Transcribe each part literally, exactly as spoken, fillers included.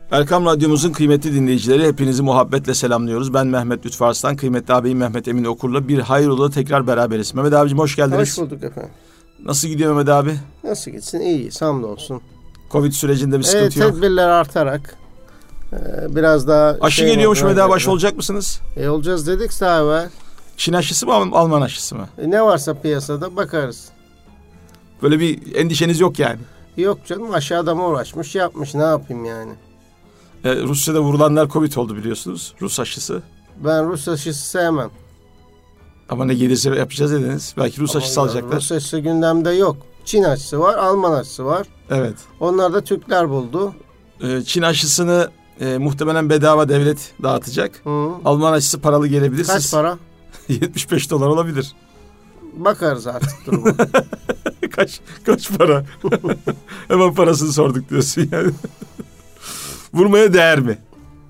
Erkam Radyomuzun kıymetli dinleyicileri, hepinizi muhabbetle selamlıyoruz. Ben Mehmet Lütfü Arslan, kıymetli ağabeyim Mehmet Emin Okur'la bir hayrola tekrar beraberiz. Mehmet abicim hoş geldiniz. Hoş bulduk efendim. Nasıl gidiyor Mehmet abi? Nasıl gitsin? İyi, hamdolsun. Covid sürecinde bir sıkıntı evet, yok. Tedbirler artarak e, biraz daha... Aşı şey geliyormuş Mehmet abi, aşı olacak mısınız? E, olacağız dedik daha evvel. Çin aşısı mı, Alman aşısı mı? E, ne varsa piyasada bakarız. Böyle bir endişeniz yok yani. Yok canım, aşı adama uğraşmış yapmış, ne yapayım yani. Ee, Rusya'da vurulanlar Covid oldu biliyorsunuz, Rus aşısı. Ben Rus aşısı sevmem. Ama ne gelirse yapacağız dediniz. Belki Rus Ama aşısı alacaklar. Rus aşısı gündemde yok. Çin aşısı var, Alman aşısı var. Evet. Onlar da Türkler buldu. Ee, Çin aşısını e, muhtemelen bedava devlet dağıtacak. Hı. Alman aşısı paralı gelebilir. Kaç Siz... para? yetmiş beş dolar olabilir. Bakarız artık duruma. kaç kaç para? Hemen parasını sorduk diyorsun yani. Vurmaya değer mi?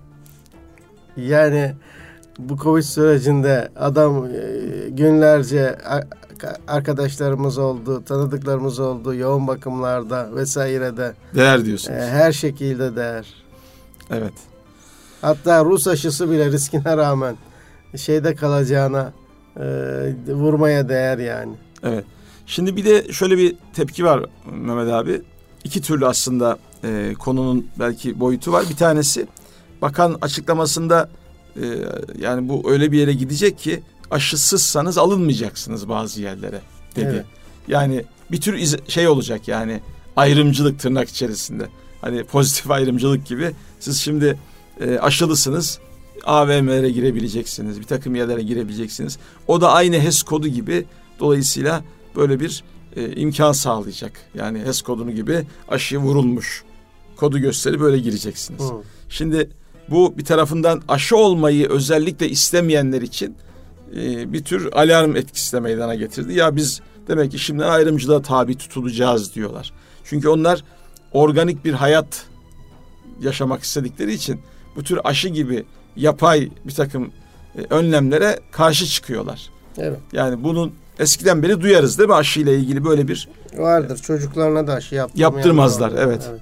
Yani bu Covid sürecinde adam e, günlerce arkadaşlarımız oldu, tanıdıklarımız oldu, yoğun bakımlarda vesairede. Değer diyorsunuz. E, her şekilde değer. Evet. Hatta Rus aşısı bile riskine rağmen şeyde kalacağına e, vurmaya değer yani. Evet. Şimdi bir de şöyle bir tepki var Mehmet abi. İki türlü aslında e, konunun belki boyutu var. Bir tanesi bakan açıklamasında e, yani bu öyle bir yere gidecek ki aşısızsanız alınmayacaksınız bazı yerlere dedi. Evet. Yani bir tür iz- şey olacak yani ayrımcılık tırnak içerisinde. Hani pozitif ayrımcılık gibi. Siz şimdi e, aşılısınız. A V M'lere girebileceksiniz. Bir takım yerlere girebileceksiniz. O da aynı H E S kodu gibi. Dolayısıyla böyle bir e, imkan sağlayacak. Yani H E S kodunu gibi aşıya vurulmuş kodu gösterip böyle gireceksiniz. Hı. Şimdi bu bir tarafından aşı olmayı özellikle istemeyenler için e, bir tür alarm etkisi de meydana getirdi. Ya biz demek ki şimdiden ayrımcılığa tabi tutulacağız diyorlar. Çünkü onlar organik bir hayat yaşamak istedikleri için bu tür aşı gibi yapay bir takım e, önlemlere karşı çıkıyorlar. Evet. Yani bunun eskiden beri duyarız değil mi, aşıyla ilgili böyle bir... Vardır, çocuklarına da aşı yaptırmazlar. Evet. evet.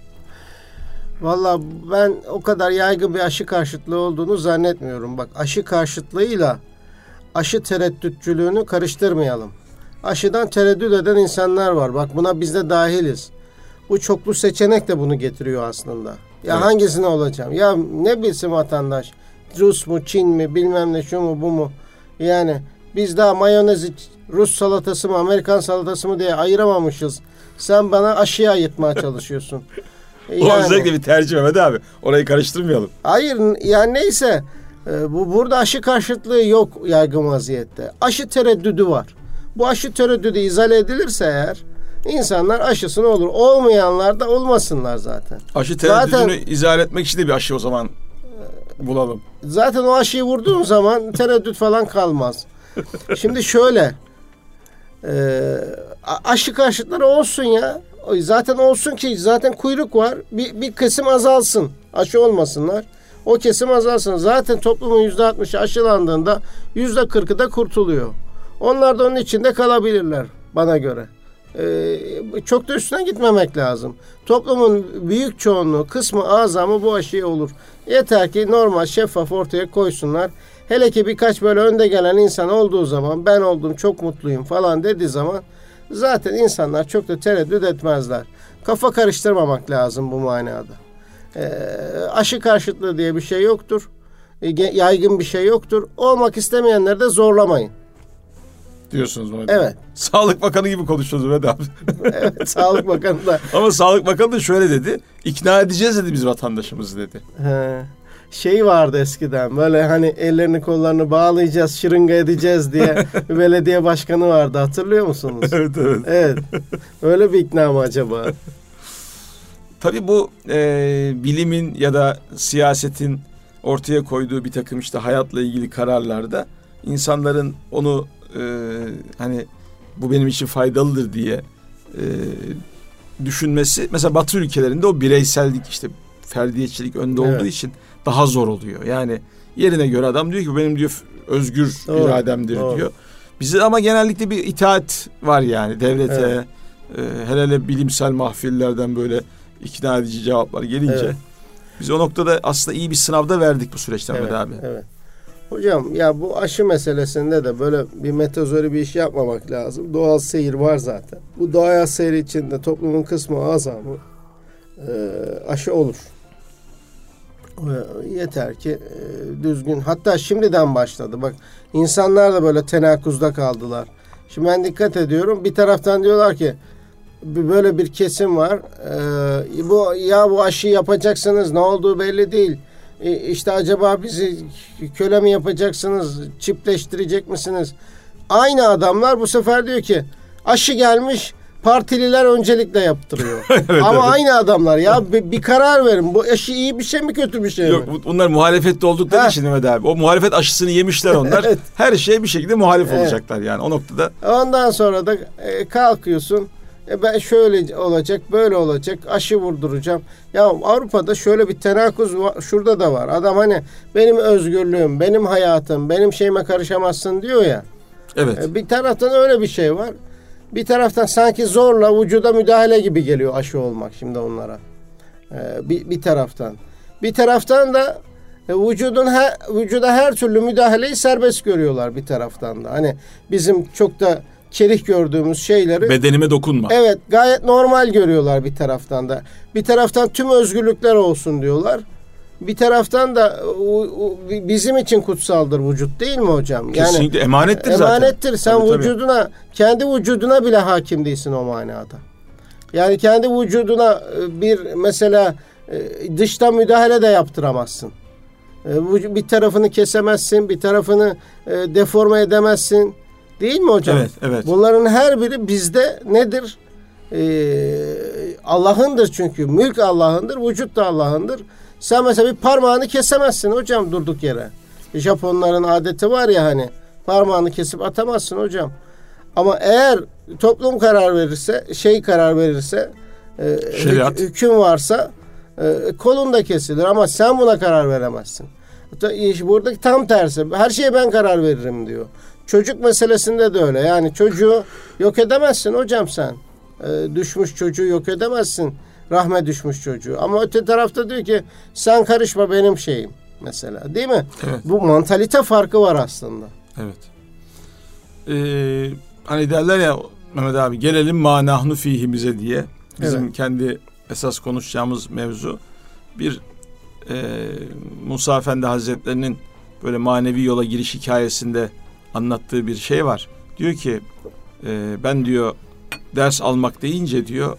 Vallahi ben o kadar yaygın bir aşı karşıtlığı olduğunu zannetmiyorum. Bak, aşı karşıtlığıyla aşı tereddütçülüğünü karıştırmayalım. Aşıdan tereddüt eden insanlar var. Bak, buna biz de dahiliz. Bu çoklu seçenek de bunu getiriyor aslında. Ya evet. Hangisine olacağım? Ya ne bilsin vatandaş? Rus mu, Çin mi, bilmem ne, şu mu, bu mu? Yani biz daha mayonezi Rus salatası mı, Amerikan salatası mı diye ayıramamışız. Sen bana aşıya ayırtmaya çalışıyorsun. Yani, o özellikle bir tercih Mehmet abi. Orayı karıştırmayalım. Hayır, yani neyse. Bu burada aşı karşıtlığı yok yaygın vaziyette. Aşı tereddüdü var. Bu aşı tereddüdü izale edilirse eğer insanlar aşısını olur. Olmayanlar da olmasınlar zaten. Aşı tereddüdünü zaten, izale etmek için de bir aşı o zaman bulalım. Zaten o aşıyı vurduğun zaman tereddüt falan kalmaz. Şimdi şöyle e, aşı karşıtları olsun ya. Zaten olsun ki zaten kuyruk var. Bir, bir kesim azalsın. Aşı olmasınlar. O kesim azalsın. Zaten toplumun yüzde altmışı aşılandığında yüzde kırkı da kurtuluyor. Onlar da onun içinde kalabilirler bana göre. Ee, çok da üstüne gitmemek lazım. Toplumun büyük çoğunluğu, kısmı azamı bu aşıya olur. Yeter ki normal, şeffaf ortaya koysunlar. Hele ki birkaç böyle önde gelen insan olduğu zaman, ben oldum çok mutluyum falan dediği zaman zaten insanlar çok da tereddüt etmezler. Kafa karıştırmamak lazım bu manada. Ee, aşı karşıtlığı diye bir şey yoktur. Yaygın bir şey yoktur. Olmak istemeyenleri de zorlamayın. Diyorsunuz mu? Evet. Sağlık Bakanı gibi konuşuyoruz Mehmet abi. Evet, Sağlık Bakanı da. Ama Sağlık Bakanı da şöyle dedi. İkna edeceğiz dedi biz vatandaşımızı dedi. He. Şey vardı eskiden, böyle hani ellerini kollarını bağlayacağız, şırınga edeceğiz diye bir belediye başkanı vardı, hatırlıyor musunuz? Evet evet. Evet. Öyle bir ikna mı acaba? Tabii bu e, bilimin ya da siyasetin ortaya koyduğu bir takım işte hayatla ilgili kararlarda insanların onu e, hani bu benim için faydalıdır diye e, düşünmesi, mesela Batı ülkelerinde o bireysellik, işte ferdiyetçilik önde evet. olduğu için daha zor oluyor. Yani yerine göre adam diyor ki bu benim diyor özgür doğru, irademdir doğru. diyor. Bizde ama genellikle bir itaat var yani devlete, evet. e, hele hele bilimsel mahfillerden böyle ikna edici cevaplar gelince. Evet. Biz o noktada aslında iyi bir sınavda verdik bu süreçte evet, Mehmet abi. Evet. Hocam ya bu aşı meselesinde de böyle bir metazori bir iş yapmamak lazım. Doğal seyir var zaten. Bu doğal seyir içinde toplumun kısmı azamı e, aşı olur. E, yeter ki e, düzgün. Hatta şimdiden başladı. Bak insanlar da böyle tenakuzda kaldılar. Şimdi ben dikkat ediyorum. Bir taraftan diyorlar ki böyle bir kesim var. E, bu ya bu aşıyı yapacaksınız. Ne olduğu belli değil. E, işte acaba bizi köle mi yapacaksınız? Çiftleştirecek misiniz? Aynı adamlar bu sefer diyor ki aşı gelmiş. Partililer öncelikle yaptırıyor. evet, Ama evet. aynı adamlar ya bir, bir karar verin. Bu aşı iyi bir şey mi kötü bir şey Yok, mi? Bunlar muhalefette oldukları ha. için Mehmet abi. O muhalefet aşısını yemişler onlar. evet. Her şeye bir şekilde muhalif evet. olacaklar yani o noktada. Ondan sonra da e, kalkıyorsun. E, ben şöyle olacak, böyle olacak. Aşı vurduracağım. Ya Avrupa'da şöyle bir tenakuz var. Şurada da var. Adam hani benim özgürlüğüm, benim hayatım, benim şeyime karışamazsın diyor ya. Evet. E, bir taraftan öyle bir şey var. Bir taraftan sanki zorla vücuda müdahale gibi geliyor aşı olmak şimdi onlara. Ee, bir, bir taraftan. Bir taraftan da e, vücudun her, vücuda her türlü müdahaleyi serbest görüyorlar bir taraftan da. Hani bizim çok da kerih gördüğümüz şeyleri. Bedenime dokunma. Evet gayet normal görüyorlar bir taraftan da. Bir taraftan tüm özgürlükler olsun diyorlar. Bir taraftan da o, o, bizim için kutsaldır vücut değil mi hocam? Kesinlikle yani, emanettir zaten. Emanettir. Sen tabii, vücuduna, tabii. kendi vücuduna bile hakim değilsin o manada. Yani kendi vücuduna bir mesela dışta müdahale de yaptıramazsın. Bir tarafını kesemezsin, bir tarafını deforme edemezsin. Değil mi hocam? Evet, evet. Bunların her biri bizde nedir? Ee, Allah'ındır çünkü. Mülk Allah'ındır, vücut da Allah'ındır. Sen mesela bir parmağını kesemezsin hocam durduk yere. Japonların adeti var ya hani parmağını kesip atamazsın hocam. Ama eğer toplum karar verirse, şey karar verirse, e, Şeriat. hüküm varsa e, kolun da kesilir ama sen buna karar veremezsin. Buradaki tam tersi. Her şeye ben karar veririm diyor. Çocuk meselesinde de öyle. Yani çocuğu yok edemezsin hocam sen. E, düşmüş çocuğu yok edemezsin. Rahme düşmüş çocuğu. Ama öte tarafta diyor ki sen karışma benim şeyim mesela. Değil mi? Evet. Bu mantalite farkı var aslında. Evet. Ee, hani derler ya Mehmet abi gelelim ma nahnu fihimize diye. Bizim evet. kendi esas konuşacağımız mevzu bir e, Musa Efendi Hazretlerinin böyle manevi yola giriş hikayesinde anlattığı bir şey var. Diyor ki e, ben diyor ders almak deyince diyor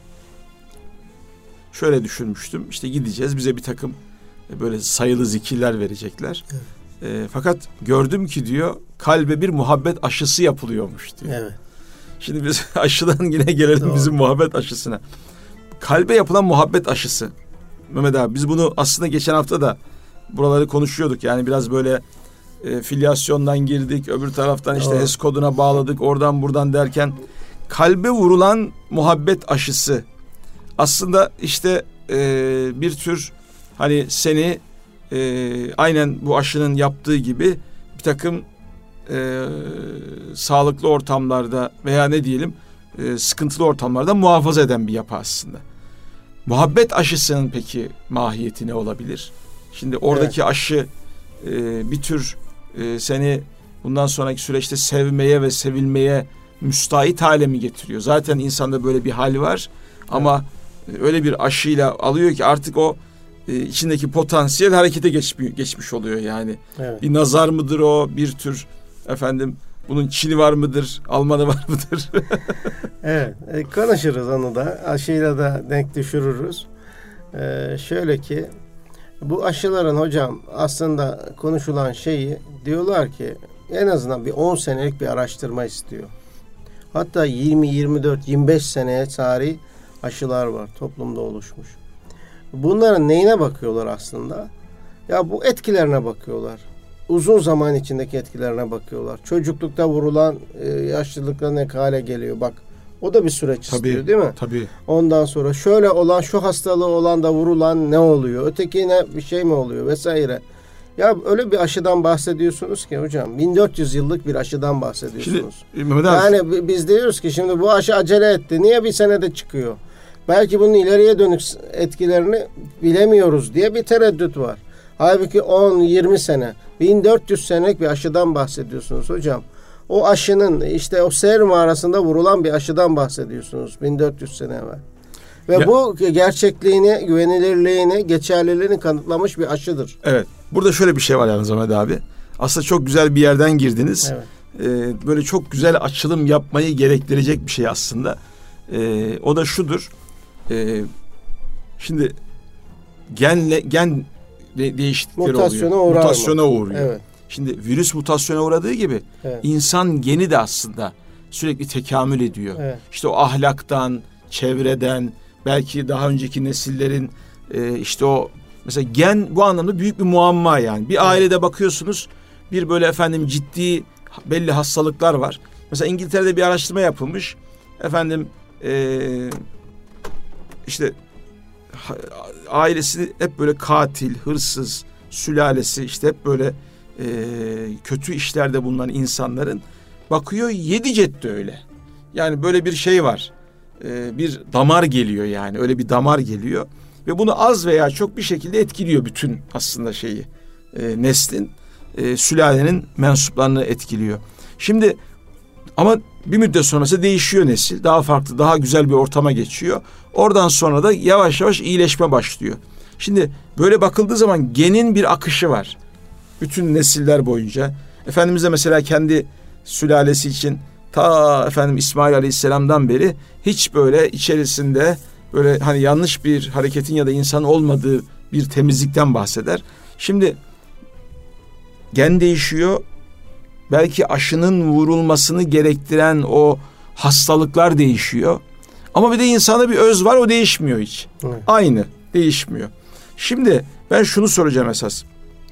şöyle düşünmüştüm. İşte gideceğiz bize bir takım böyle sayılı zikirler verecekler. Evet. E, fakat gördüm ki diyor kalbe bir muhabbet aşısı yapılıyormuş diyor. Evet. Şimdi biz aşıdan yine gelelim Doğru. bizim muhabbet aşısına. Kalbe yapılan muhabbet aşısı. Mehmet abi biz bunu aslında geçen hafta da buraları konuşuyorduk. Yani biraz böyle e, filyasyondan girdik. Öbür taraftan işte Doğru. H E S koduna bağladık. Oradan buradan derken kalbe vurulan muhabbet aşısı. Aslında işte e, bir tür hani seni e, aynen bu aşının yaptığı gibi bir takım e, sağlıklı ortamlarda veya ne diyelim e, sıkıntılı ortamlarda muhafaza eden bir yapı aslında. Muhabbet aşısının peki mahiyeti ne olabilir? Şimdi oradaki evet. aşı e, bir tür e, seni bundan sonraki süreçte sevmeye ve sevilmeye müstahit hale mi getiriyor? Zaten insanda böyle bir hal var ama evet. öyle bir aşıyla alıyor ki artık o e, içindeki potansiyel harekete geçmiş, geçmiş oluyor yani. Evet. Bir nazar mıdır o? Bir tür efendim bunun Çin'i var mıdır? Almanı var mıdır? Evet. E, konuşuruz onu da. Aşıyla da denk düşürürüz. E, şöyle ki bu aşıların hocam aslında konuşulan şeyi diyorlar ki en azından bir on senelik bir araştırma istiyor. Hatta yirmi, yirmi dört, yirmi beş seneye tarih aşılar var toplumda oluşmuş. Bunların neyine bakıyorlar aslında? Ya bu etkilerine bakıyorlar. Uzun zaman içindeki etkilerine bakıyorlar. Çocuklukta vurulan e, yaşlılıkta ne hale geliyor bak. O da bir süreç tabii, istiyor değil mi? Tabii. Ondan sonra şöyle olan şu hastalığı olan da vurulan ne oluyor? Ötekine bir şey mi oluyor vesaire. Ya öyle bir aşıdan bahsediyorsunuz ki hocam bin dört yüz yıllık bir aşıdan bahsediyorsunuz. Şimdi, Mehmet abi. Yani biz diyoruz ki şimdi bu aşı acele etti. Niye bir senede çıkıyor? Belki bunun ileriye dönük etkilerini bilemiyoruz diye bir tereddüt var. Halbuki on yirmi sene, bin dört yüz senelik bir aşıdan bahsediyorsunuz hocam. O aşının işte o Seyr mağarasında vurulan bir aşıdan bahsediyorsunuz bin dört yüz sene evvel. Ve ya, bu gerçekliğini, güvenilirliğini, geçerliliğini kanıtlamış bir aşıdır. Evet. Burada şöyle bir şey var yalnız Ahmet abi. Aslında çok güzel bir yerden girdiniz. Evet. Ee, böyle çok güzel açılım yapmayı gerektirecek bir şey aslında. Ee, o da şudur. Ee, şimdi genle, gen de, değişiklikleri mutasyona oluyor. Uğrar mutasyona mı? uğruyor. Evet. Şimdi virüs mutasyona uğradığı gibi evet. insan geni de aslında sürekli tekamül ediyor. Evet. İşte o ahlaktan, çevreden, belki daha önceki nesillerin e, işte o mesela gen bu anlamda büyük bir muamma yani. Bir ailede bakıyorsunuz bir böyle efendim ciddi belli hastalıklar var. Mesela İngiltere'de bir araştırma yapılmış. Efendim e, işte ailesi hep böyle katil, hırsız, sülalesi işte hep böyle e, kötü işlerde bulunan insanların bakıyor yedi cetti öyle. Yani böyle bir şey var. E, bir damar geliyor yani öyle bir damar geliyor. Ve bunu az veya çok bir şekilde etkiliyor bütün aslında şeyi. E, neslin, e, sülalenin mensuplarını etkiliyor. Şimdi ama bir müddet sonrası değişiyor nesil. Daha farklı, daha güzel bir ortama geçiyor. Oradan sonra da yavaş yavaş iyileşme başlıyor. Şimdi böyle bakıldığı zaman genin bir akışı var. Bütün nesiller boyunca. Efendimiz de mesela kendi sülalesi için ta efendim İsmail Aleyhisselam'dan beri hiç böyle içerisinde böyle hani yanlış bir hareketin ya da insan olmadığı bir temizlikten bahseder. Şimdi gen değişiyor. Belki aşının vurulmasını gerektiren o hastalıklar değişiyor. Ama bir de insanda bir öz var, o değişmiyor hiç. Evet. Aynı, değişmiyor. Şimdi ben şunu soracağım esas.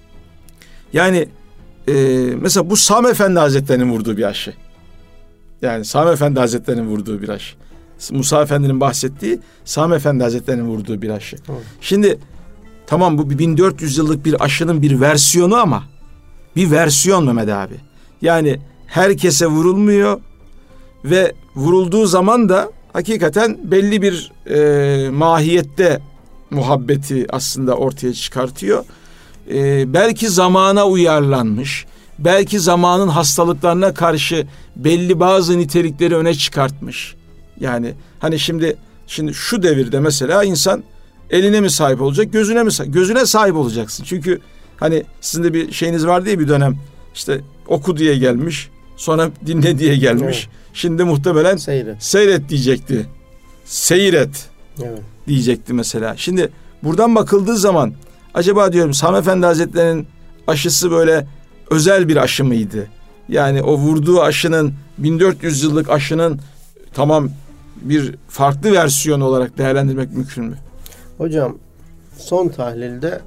Yani e, mesela bu Sami Efendi Hazretleri'nin vurduğu bir aşı. Yani Sami Efendi Hazretleri'nin vurduğu bir aşı. Musa Efendi'nin bahsettiği Sami Efendi Hazretleri'nin vurduğu bir aşı. Evet. Şimdi tamam bu bin dört yüz yıllık bir aşının bir versiyonu ama bir versiyon Mehmet abi. Yani herkese vurulmuyor ve vurulduğu zaman da hakikaten belli bir e, mahiyette muhabbeti aslında ortaya çıkartıyor. E, belki zamana uyarlanmış, belki zamanın hastalıklarına karşı belli bazı nitelikleri öne çıkartmış. Yani hani şimdi şimdi şu devirde mesela insan eline mi sahip olacak, gözüne mi sahip? Gözüne sahip olacaksın. Çünkü hani sizin de bir şeyiniz var diye bir dönem işte oku diye gelmiş, sonra dinle diye gelmiş. Evet. Şimdi muhtemelen seyret. seyret diyecekti. Seyret evet. diyecekti mesela. Şimdi buradan bakıldığı zaman acaba diyorum Sami Efendi Hazretleri'nin aşısı böyle özel bir aşı mıydı? Yani o vurduğu aşının bin dört yüz yıllık aşının tamam bir farklı versiyonu olarak değerlendirmek mümkün mü? Hocam son tahlilde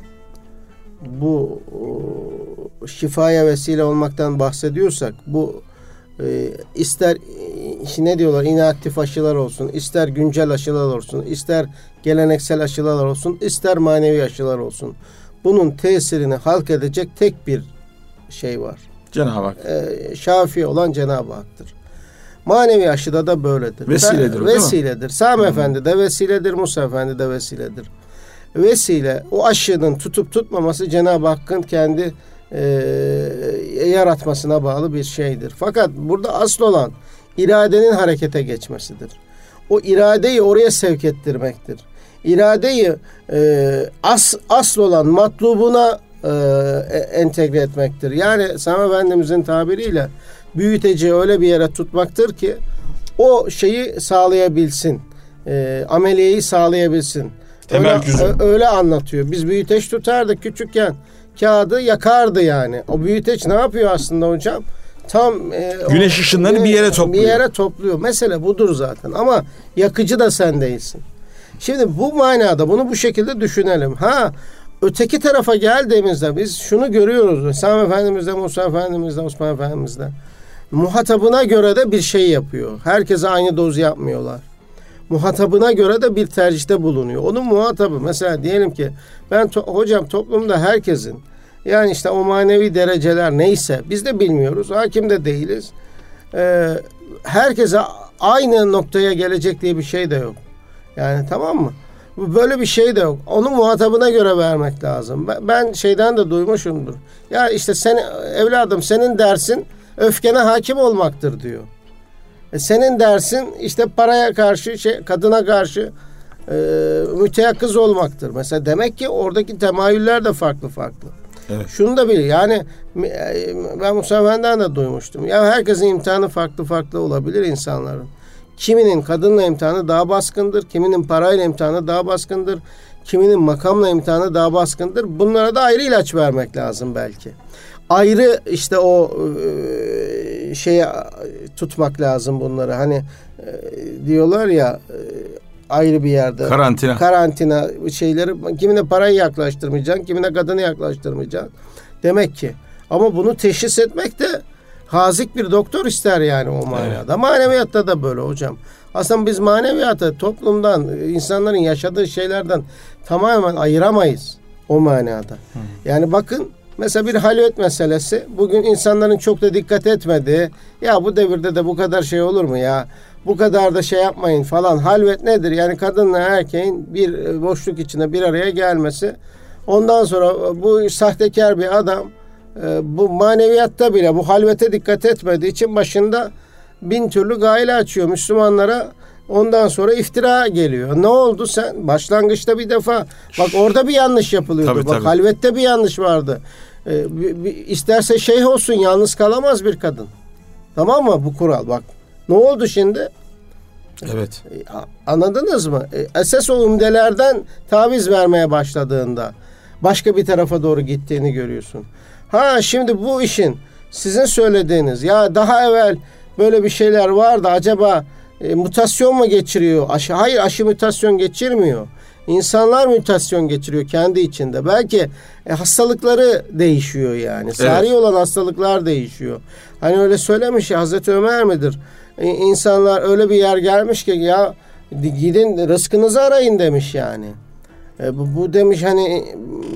bu o, şifaya vesile olmaktan bahsediyorsak bu e, ister e, ne diyorlar inaktif aşılar olsun, ister güncel aşılar olsun, ister geleneksel aşılar olsun, ister manevi aşılar olsun. Bunun tesirini halk edecek tek bir şey var. Cenab-ı Hak. E, şafi olan Cenab-ı Hak'tır. Manevi aşıda da böyledir. Vesiledir o, Vesiledir. Sami hmm. Efendi de vesiledir, Musa Efendi de vesiledir. Vesile, o aşının tutup tutmaması Cenab-ı Hakk'ın kendi e, yaratmasına bağlı bir şeydir. Fakat burada asıl olan iradenin harekete geçmesidir. O iradeyi oraya sevk ettirmektir. İradeyi e, as, asıl olan matlubuna e, entegre etmektir. Yani Sami Efendimizin tabiriyle büyüteceği öyle bir yere tutmaktır ki o şeyi sağlayabilsin. E, ameliyeyi sağlayabilsin. Öyle, öyle anlatıyor. Biz büyüteç tutardık küçükken. Kağıdı yakardı yani. O büyüteç ne yapıyor aslında hocam? Tam e, güneş ışınlarını o, bir yere topluyor. Bir yere topluyor. Mesele budur zaten. Ama yakıcı da sen değilsin. Şimdi bu manada bunu bu şekilde düşünelim. Ha öteki tarafa geldiğimizde biz şunu görüyoruz. Sami Efendimiz'de, Musa Efendimiz'de, Osman Efendimiz'de. Muhatabına göre de bir şey yapıyor. Herkese aynı doz yapmıyorlar. Muhatabına göre de bir tercihte bulunuyor. Onun muhatabı mesela diyelim ki ben to- hocam toplumda herkesin yani işte o manevi dereceler neyse biz de bilmiyoruz. Hakim de değiliz. Ee, herkese aynı noktaya gelecek diye bir şey de yok. Yani tamam mı? Böyle bir şey de yok. Onu muhatabına göre vermek lazım. Ben şeyden de duymuşumdur. Ya işte sen evladım senin dersin öfkene hakim olmaktır diyor. E senin dersin işte paraya karşı, şey, kadına karşı e, müteyakkız olmaktır. Mesela demek ki oradaki temayüller de farklı farklı. Evet. Şunu da bil. Yani ben Musa Efendi'den de duymuştum. Ya herkesin imtihanı farklı farklı olabilir insanların. Kiminin kadınla imtihanı daha baskındır. Kiminin parayla imtihanı daha baskındır. Kiminin makamla imtihanı daha baskındır. Bunlara da ayrı ilaç vermek lazım belki. Ayrı işte o e, şeye tutmak lazım bunları. Hani e, diyorlar ya e, ayrı bir yerde. Karantina. Karantina şeyleri. Kimine parayı yaklaştırmayacaksın. Kimine kadını yaklaştırmayacaksın. Demek ki. Ama bunu teşhis etmek de hazik bir doktor ister yani o manada. Evet. Maneviyatta da böyle hocam. Aslında biz maneviyatı toplumdan, insanların yaşadığı şeylerden tamamen ayıramayız o manada. Hı. Yani bakın mesela bir halvet meselesi. Bugün insanların çok da dikkat etmediği, ya bu devirde de bu kadar şey olur mu ya? Bu kadar da şey yapmayın falan. Halvet nedir? Yani kadınla erkeğin bir boşluk içinde bir araya gelmesi. Ondan sonra bu sahtekar bir adam bu maneviyatta bile bu halvete dikkat etmediği için başında bin türlü gayle açıyor Müslümanlara. Ondan sonra iftira geliyor. Ne oldu sen? Başlangıçta bir defa bak orada bir yanlış yapılıyordu. Tabii, bak tabii. Halvette bir yanlış vardı. Ee, bir, bir, isterse şeyh olsun yalnız kalamaz bir kadın. Tamam mı bu kural bak. Ne oldu şimdi? Evet. Ee, anladınız mı? Ee, esas o umdelerden taviz vermeye başladığında başka bir tarafa doğru gittiğini görüyorsun. Ha şimdi bu işin sizin söylediğiniz ya daha evvel böyle bir şeyler vardı acaba e, mutasyon mu geçiriyor? Aşı, hayır aşı mutasyon geçirmiyor. İnsanlar mutasyon geçiriyor kendi içinde. Belki e, hastalıkları değişiyor yani. Sari evet. olan hastalıklar değişiyor. Hani öyle söylemiş ya Hazreti Ömer midir? E, insanlar öyle bir yer gelmiş ki ya gidin rızkınızı arayın demiş yani. E, bu, bu demiş hani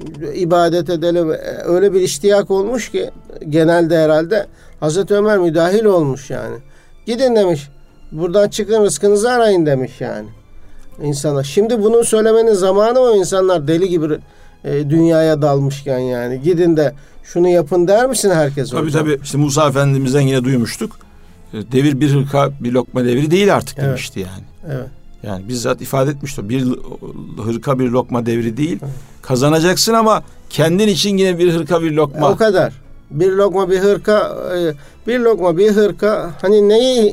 ibadet edelim öyle bir iştiyak olmuş ki genelde herhalde Hazreti Ömer müdahil olmuş yani. Gidin demiş buradan çıkın rızkınızı arayın demiş yani insana. Şimdi bunu söylemenin zamanı o insanlar deli gibi e, dünyaya dalmışken yani gidin de şunu yapın der misin herkes? Tabii hocam? Tabii işte Musa Efendimiz'den yine duymuştuk. Devir bir hırka bir lokma devri değil artık evet. demişti yani. Evet. Yani bizzat ifade etmişti. Bir hırka bir lokma devri değil. Evet. Kazanacaksın ama kendin için yine bir hırka bir lokma. E, o kadar. Bir lokma bir hırka bir lokma bir hırka hani neyi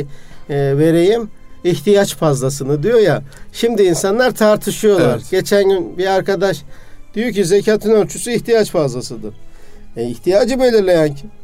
e, vereyim? İhtiyaç fazlasını diyor ya. Şimdi insanlar tartışıyorlar. Evet. Geçen gün bir arkadaş diyor ki zekatın ölçüsü ihtiyaç fazlasıdır. E, ihtiyacı belirleyen kim?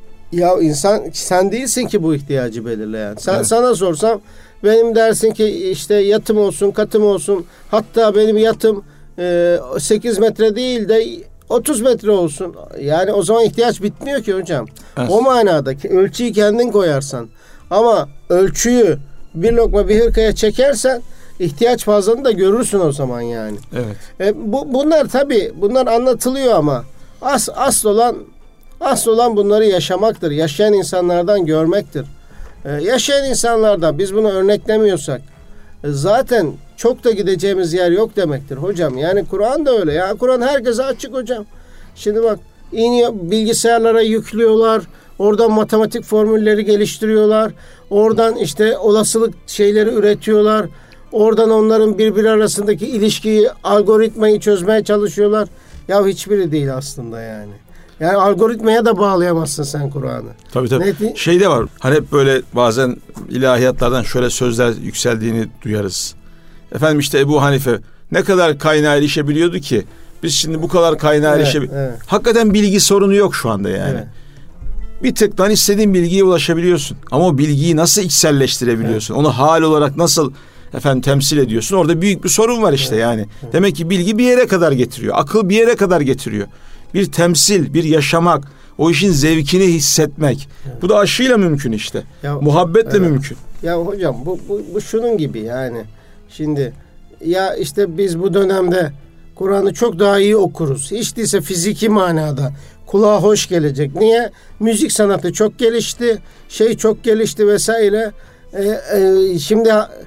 Ya insan sen değilsin ki bu ihtiyacı belirleyen. Sen, evet. Sana sorsam benim dersin ki işte yatım olsun, katım olsun. Hatta benim yatım e, sekiz metre değil de otuz metre olsun. Yani o zaman ihtiyaç bitmiyor ki hocam. Evet. O manada ki ölçüyü kendin koyarsan. Ama ölçüyü bir lokma bir hırkaya çekersen ihtiyaç fazlalığını da görürsün o zaman yani. Evet. E, bu, bunlar tabii bunlar anlatılıyor ama as, asıl olan asıl olan bunları yaşamaktır. Yaşayan insanlardan görmektir. Ee, yaşayan insanlardan biz bunu örneklemiyorsak e, zaten çok da gideceğimiz yer yok demektir hocam. Yani Kur'an da öyle. Ya Kur'an herkese açık hocam. Şimdi bak iniyor bilgisayarlara yüklüyorlar. Oradan matematik formülleri geliştiriyorlar. Oradan işte olasılık şeyleri üretiyorlar. Oradan onların birbiri arasındaki ilişkiyi, algoritmayı çözmeye çalışıyorlar. Ya hiçbiri değil aslında yani. Yani algoritmaya da bağlayamazsın sen Kur'an'ı. Tabii tabii. Ne? Şey de var. Hani hep böyle bazen ilahiyatlardan şöyle sözler yükseldiğini duyarız. Efendim işte Ebu Hanife ne kadar kaynağa erişebiliyordu ki biz şimdi bu kadar kaynağa evet, erişebiliyoruz. Evet. Hakikaten bilgi sorunu yok şu anda yani. Evet. Bir tıktan istediğin bilgiye ulaşabiliyorsun. Ama o bilgiyi nasıl içselleştirebiliyorsun? Evet. Onu hal olarak nasıl efendim temsil ediyorsun? Orada büyük bir sorun var işte evet. yani. Evet. Demek ki bilgi bir yere kadar getiriyor. Akıl bir yere kadar getiriyor. Bir temsil, bir yaşamak, o işin zevkini hissetmek. Evet. Bu da aşıyla mümkün işte. Ya, muhabbetle evet. mümkün. Ya hocam bu, bu, bu şunun gibi yani. Şimdi ya işte biz bu dönemde Kur'an'ı çok daha iyi okuruz. Hiç değilse fiziki manada kulağa hoş gelecek. Niye? Müzik sanatı çok gelişti, şey çok gelişti vesaire. Ee, e, şimdi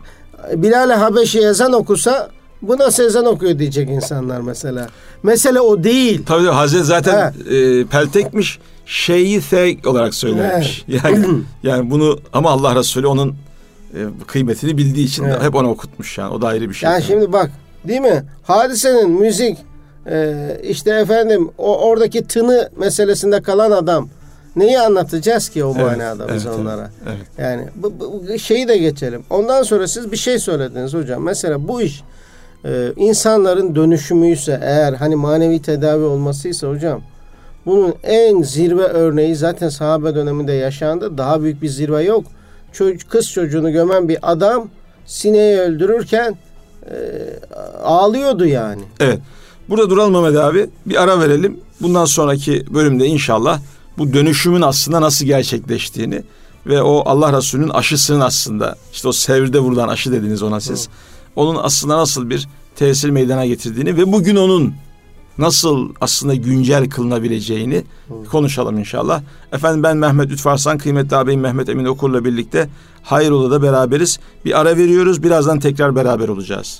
Bilal-i Habeşi ezan okusa bu nasıl ezan okuyor diyecek insanlar mesela. Mesele o değil. Tabii Hazreti zaten e, peltekmiş, şeyhi olarak söylemiş. Evet. Yani yani bunu ama Allah Resulü onun e, kıymetini bildiği için evet. de hep ona okutmuş yani. O da ayrı bir şey. Yani tabii. Şimdi bak, değil mi? Hadisenin müzik e, işte efendim o oradaki tını meselesinde kalan adam neyi anlatacağız ki o evet, manada biz evet, onlara? Evet, evet. Yani bu, bu şeyi de geçelim. Ondan sonra siz bir şey söylediniz hocam. Mesela bu iş e, insanların dönüşümüyse, eğer hani manevi tedavi olmasıysa hocam, bunun en zirve örneği zaten sahabe döneminde yaşandı. Daha büyük bir zirve yok. Çocuk, kız çocuğunu gömen bir adam sineği öldürürken e, ağlıyordu yani. Evet. Burada duralım Mehmet abi. Bir ara verelim. Bundan sonraki bölümde inşallah bu dönüşümün aslında nasıl gerçekleştiğini ve o Allah Resulü'nün aşısının aslında işte o sevrde vurulan aşı dediniz ona siz. Hı. Onun aslında nasıl bir tesir meydana getirdiğini ve bugün onun nasıl aslında güncel kılınabileceğini Hı. konuşalım inşallah. Efendim ben Mehmet Lütfü Arslan, kıymetli ağabeyim Mehmet Emin Okur'la birlikte Hayrola'da beraberiz. Bir ara veriyoruz. Birazdan tekrar beraber olacağız.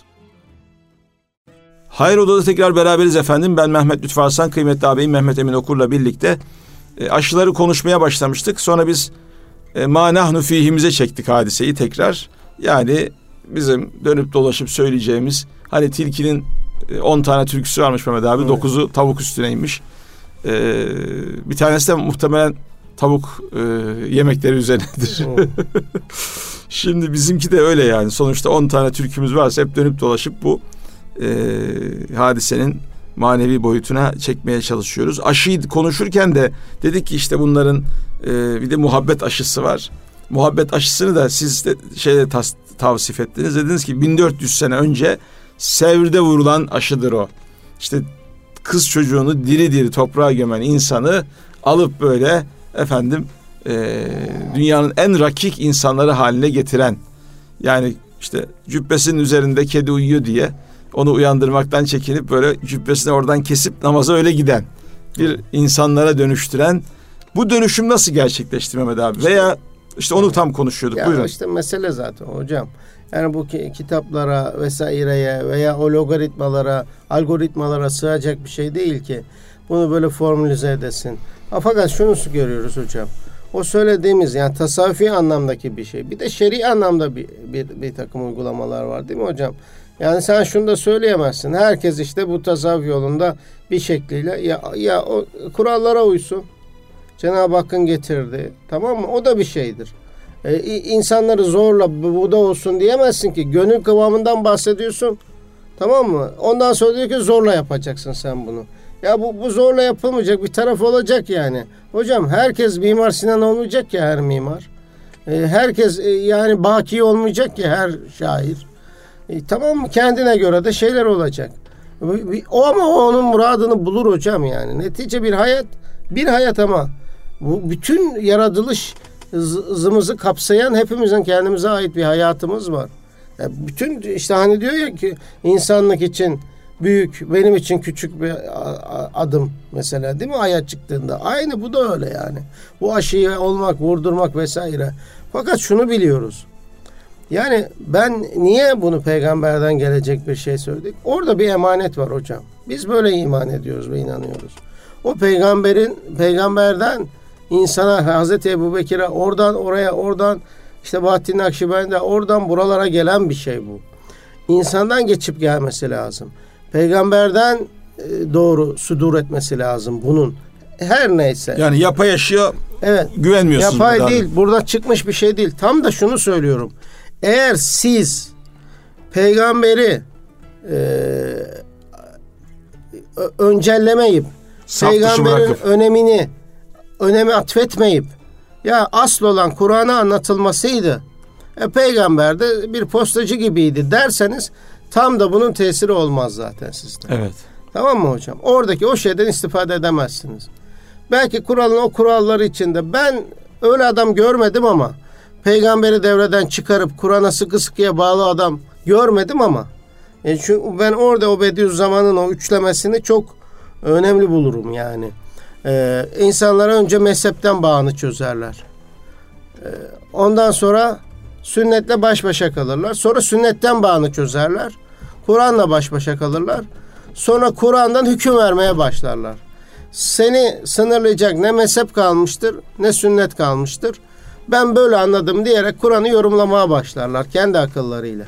Hayrola'da tekrar beraberiz efendim. Ben Mehmet Lütfü Arslan, kıymetli ağabeyim Mehmet Emin Okur'la birlikte e, aşıları konuşmaya başlamıştık. Sonra biz e, ma nahnu fihimize çektik hadiseyi tekrar. Yani bizim dönüp dolaşıp söyleyeceğimiz, hani tilkinin on tane türküsü varmış Mehmet abi. dokuzu evet. tavuk üstüneymiş. Ee, bir tanesi de muhtemelen tavuk e, yemekleri üzerinedir. Evet. Şimdi bizimki de öyle yani. Sonuçta on tane türkümüz varsa hep dönüp dolaşıp bu e, hadisenin manevi boyutuna çekmeye çalışıyoruz. Aşıyı konuşurken de dedik ki işte bunların e, bir de muhabbet aşısı var. Muhabbet aşısını da siz de şeyde tas, tavsif ettiniz. Dediniz ki bin dört yüz sene önce Sevr'de vurulan aşıdır o. İşte kız çocuğunu diri diri toprağa gömen insanı alıp böyle efendim e, dünyanın en rakik insanları haline getiren, yani işte cübbesinin üzerinde kedi uyuyor diye onu uyandırmaktan çekinip böyle cübbesini oradan kesip namaza öyle giden bir insanlara dönüştüren, bu dönüşüm nasıl gerçekleşti Mehmet abi? Veya işte onu tam konuşuyorduk. Ya buyurun. İşte mesele zaten hocam. Yani bu kitaplara vesaireye veya o logaritmalara, algoritmalara sığacak bir şey değil ki. Bunu böyle formülize edesin. Fakat şunu görüyoruz hocam. O söylediğimiz yani tasavvufi anlamdaki bir şey. Bir de şer'i anlamda bir, bir, bir takım uygulamalar var değil mi hocam? Yani sen şunu da söyleyemezsin. Herkes işte bu tasavvuf yolunda bir şekliyle ya, ya o kurallara uysun. Cenab-ı Hakk'ın getirdiği. Tamam mı? O da bir şeydir. Ee, insanları zorla bu da olsun diyemezsin ki. Gönül kıvamından bahsediyorsun. Tamam mı? Ondan sonra diyor ki zorla yapacaksın sen bunu. Ya bu, bu zorla yapılmayacak bir taraf olacak yani. Hocam herkes Mimar Sinan olmayacak ya her mimar. Ee, herkes e, yani baki olmayacak ya her şair. E, tamam mı? Kendine göre de şeyler olacak. O ama o onun muradını bulur hocam yani. Netice bir hayat, bir hayat ama bu bütün yaratılış hızımızı kapsayan hepimizin kendimize ait bir hayatımız var. Yani bütün işte hani diyor ya ki insanlık için büyük, benim için küçük bir adım mesela değil mi hayat çıktığında? Aynı bu da öyle yani. Bu aşıyı olmak, vurdurmak vesaire. Fakat şunu biliyoruz. Yani ben niye bunu peygamberden gelecek bir şey söyledik? Orada bir emanet var hocam. Biz böyle iman ediyoruz ve inanıyoruz. O peygamberin, peygamberden insana, Hazreti Ebubekir'e oradan oraya, oradan işte Bahattin Nakşibendi'ye, oradan buralara gelen bir şey bu. İnsandan geçip gelmesi lazım. Peygamberden doğru sudur etmesi lazım bunun. Her neyse. Yani yapay aşıya evet, güvenmiyorsunuz. Yapay değil. Abi. Burada çıkmış bir şey değil. Tam da şunu söylüyorum. Eğer siz peygamberi e, öncellemeyip Saf peygamberin önemini önemi atfetmeyip ya asıl olan Kur'an'a anlatılmasıydı. E, peygamber de bir postacı gibiydi derseniz tam da bunun tesiri olmaz zaten sizde. Evet. Tamam mı hocam? Oradaki o şeyden istifade edemezsiniz. Belki Kur'an'ın o kuralları içinde ben öyle adam görmedim ama peygamberi devreden çıkarıp Kur'an'a sıkı sıkıya bağlı adam görmedim ama e çünkü ben orada o Bediüzzaman'ın o üçlemesini çok önemli bulurum yani. Ee, insanlar önce mezhepten bağını çözerler. Ee, ondan sonra Sünnetle baş başa kalırlar. Sonra sünnetten bağını çözerler. Kur'an'la baş başa kalırlar. Sonra Kur'an'dan hüküm vermeye başlarlar. Seni sınırlayacak ne mezhep kalmıştır ne sünnet kalmıştır. Ben böyle anladım diyerek Kur'an'ı yorumlamaya başlarlar kendi akıllarıyla.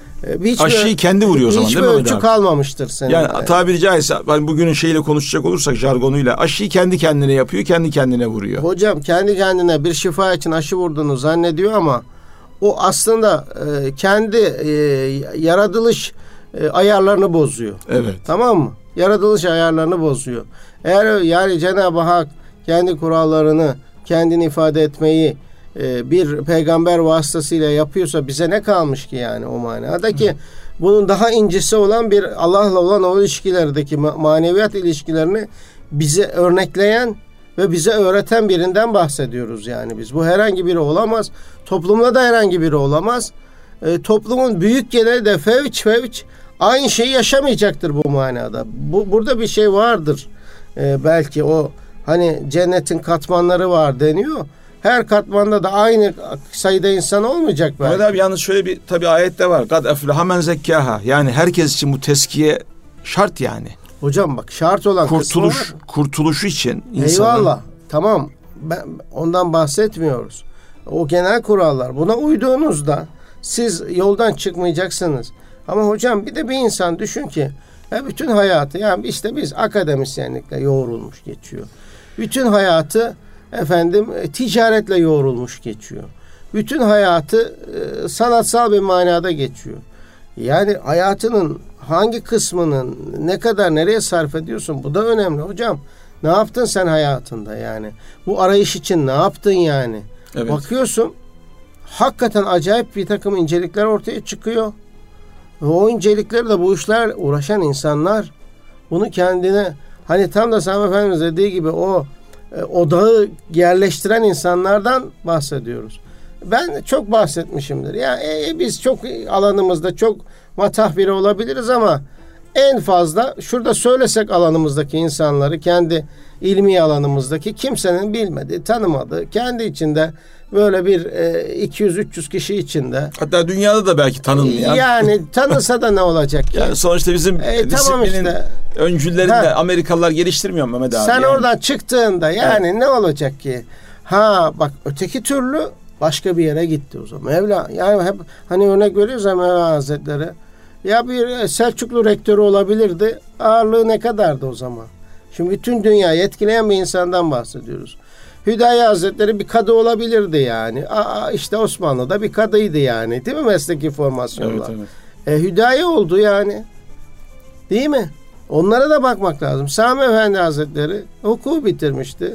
Hiç Aşıyı kendi vuruyor o zaman değil mi? Hiçbir ölçü kalmamıştır senin. Yani, yani tabiri caizse ben bugünün şeyle konuşacak olursak jargonuyla aşıyı kendi kendine yapıyor, kendi kendine vuruyor. Hocam kendi kendine bir şifa için aşı vurduğunu zannediyor ama o aslında e, kendi e, yaratılış e, ayarlarını bozuyor. Evet. Tamam mı? Yaratılış ayarlarını bozuyor. Eğer yani Cenab-ı Hak kendi kurallarını, kendini ifade etmeyi e, bir peygamber vasıtasıyla yapıyorsa bize ne kalmış ki yani o manada ki bunun daha incisi olan bir Allah'la olan o ilişkilerdeki maneviyat ilişkilerini bize örnekleyen ve bize öğreten birinden bahsediyoruz yani biz. Bu herhangi biri olamaz. Toplumda da herhangi biri olamaz. E, toplumun büyük geneli de fevç fevç aynı şeyi yaşamayacaktır bu manada. Bu, burada bir şey vardır. E, belki o hani cennetin katmanları var deniyor. Her katmanda da aynı sayıda insan olmayacak belki. Evet abi yalnız şöyle bir tabi ayette var. Kad eflaha men zekkaha. Yani herkes için bu tezkiye şart yani. Hocam bak şart olan kurtuluş kısmı var. Kurtuluşu için insanın. Eyvallah. Tamam. Ben, ondan bahsetmiyoruz. O genel kurallar. Buna uyduğunuzda siz yoldan çıkmayacaksınız. Ama hocam bir de bir insan düşün ki ya bütün hayatı yani işte biz akademisyenlikle yoğrulmuş geçiyor. Bütün hayatı efendim ticaretle yoğrulmuş geçiyor. Bütün hayatı e, sanatsal bir manada geçiyor. Yani hayatının hangi kısmının ne kadar nereye sarf ediyorsun bu da önemli hocam. Ne yaptın sen hayatında yani? Bu arayış için ne yaptın yani? Evet. Bakıyorsun hakikaten acayip bir takım incelikler ortaya çıkıyor. Ve o incelikleri de bu işler uğraşan insanlar bunu kendine hani tam da Sami Efendimiz dediği gibi o e, odağı yerleştiren insanlardan bahsediyoruz. Ben çok bahsetmişimdir. Ya e, biz çok alanımızda çok matah biri olabiliriz ama en fazla şurada söylesek alanımızdaki insanları kendi ilmi alanımızdaki kimsenin bilmediği, tanımadığı, kendi içinde böyle bir e, iki yüz üç yüz kişi içinde. Hatta dünyada da belki tanınmayan. Yani tanınsa da ne olacak ki? Yani sonuçta bizim e, tamam işte. öncüllerini de Amerikalılar geliştirmiyor Mehmet abi. Sen yani. oradan çıktığında yani evet. Ne olacak ki? Ha bak öteki türlü başka bir yere gitti o zaman. Mevla yani hep hani örnek veriyoruz ya Mevla Hazretleri. Ya bir Selçuklu rektörü olabilirdi. Ağırlığı ne kadardı o zaman? Şimdi bütün dünyayı etkileyen bir insandan bahsediyoruz. Hüdayi Hazretleri bir kadı olabilirdi yani. Aa, işte Osmanlı'da bir kadıydı yani. Değil mi mesleki formasyonlar? Evet, evet. E, Hüdayi oldu yani. Değil mi? Onlara da bakmak lazım. Sami Efendi Hazretleri hukuku bitirmişti.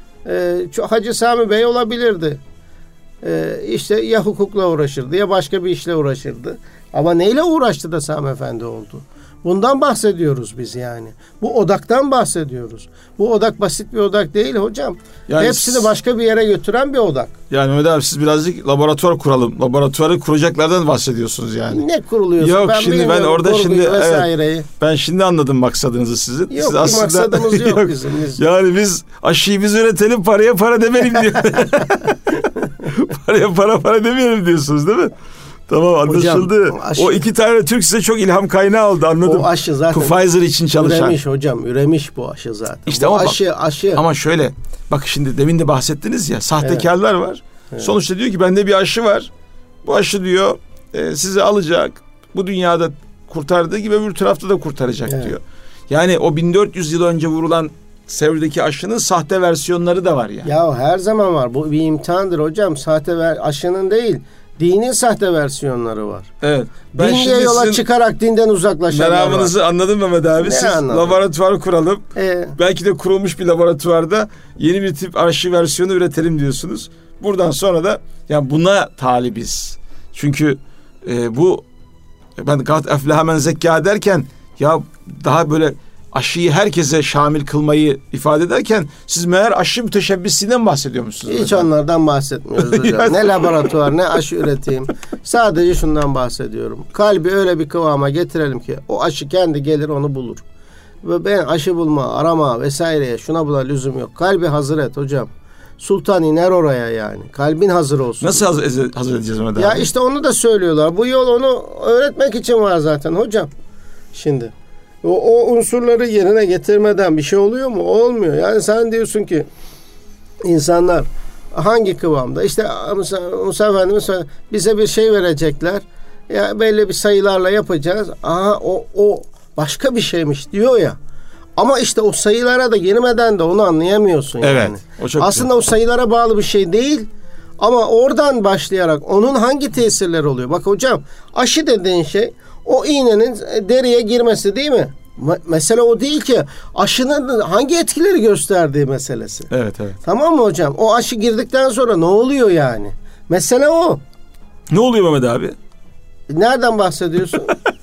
E, Hacı Sami Bey olabilirdi. E, işte ya hukukla uğraşırdı ya başka bir işle uğraşırdı. Ama neyle uğraştı da Sami Efendi oldu? Bundan bahsediyoruz biz yani. Bu odaktan bahsediyoruz. Bu odak basit bir odak değil hocam. Yani hepsini başka bir yere götüren bir odak. Yani Mehmet abi siz birazcık laboratuvar kuralım. Laboratuvarı kuracaklardan bahsediyorsunuz yani. Ne kuruluyorsun? Yok ben şimdi ben orada şimdi evet, ben şimdi anladım maksadınızı sizin. Yok siz bir aslında, maksadımız yok, yok bizim. Biz. Yani biz aşıyı biz üretelim paraya para demeyelim diyor. Paraya para para demeyelim diyorsunuz değil mi? Tamam anlaşıldı. Hocam, aşı, o iki tane Türk size çok ilham kaynağı oldu anladım. O aşı zaten. Pfizer için çalışan. Üremiş hocam üremiş bu aşı zaten. İşte bu ama aşı, bak, aşı. Ama şöyle bak şimdi demin de bahsettiniz ya sahtekarlar evet. var. Evet. Sonuçta diyor ki bende bir aşı var. Bu aşı diyor e, sizi alacak. Bu dünyada kurtardığı gibi öbür tarafta da kurtaracak evet. diyor. Yani o bin dört yüz yıl önce vurulan Sevr'deki aşının sahte versiyonları da var yani. Ya her zaman var. Bu bir imtihandır hocam. Sahte ver, aşının değil. Dinin sahte versiyonları var. Evet. Ben din diye yola çıkarak dinden uzaklaşanlar var. Meramınızı anladım Mehmet abi. Ne Siz anladım? Laboratuvar kuralım. Ee, Belki de kurulmuş bir laboratuvarda yeni bir tip aşı versiyonu üretelim diyorsunuz. Buradan sonra da yani buna talibiz. Çünkü e, bu ben kat eflaha men zekka derken ya daha böyle aşıyı herkese şamil kılmayı ifade ederken siz meğer aşı müteşebbisinden bahsediyormuşsunuz. Hiç hocam. Onlardan bahsetmiyoruz hocam. Ne laboratuvar ne aşı üreteyim. Sadece şundan bahsediyorum. Kalbi öyle bir kıvama getirelim ki o aşı kendi gelir onu bulur. Ve ben aşı bulma, arama vesaireye şuna buna lüzum yok. Kalbi hazır et hocam. sultan iner oraya yani. Kalbin hazır olsun. Nasıl hazır, hazır edeceğiz Mehmet abi? Ya işte onu da söylüyorlar. Bu yol onu öğretmek için var zaten hocam. Şimdi o, o unsurları yerine getirmeden bir şey oluyor mu? Olmuyor. Yani sen diyorsun ki insanlar hangi kıvamda? İşte Musa, Musa Efendimiz bize bir şey verecekler. Ya belli bir sayılarla yapacağız. Aha o o başka bir şeymiş diyor ya. Ama işte o sayılara da girmeden de onu anlayamıyorsun evet, yani. O çok aslında güzel. O sayılara bağlı bir şey değil. Ama oradan başlayarak onun hangi tesirleri oluyor? Bak hocam, aşı dediğin şey o iğnenin deriye girmesi değil mi? Mesele o değil ki. Aşının hangi etkileri gösterdiği meselesi. Evet evet. Tamam mı hocam? O aşı girdikten sonra ne oluyor yani? Mesele o. Ne oluyor Mehmet abi? Nereden bahsediyorsun?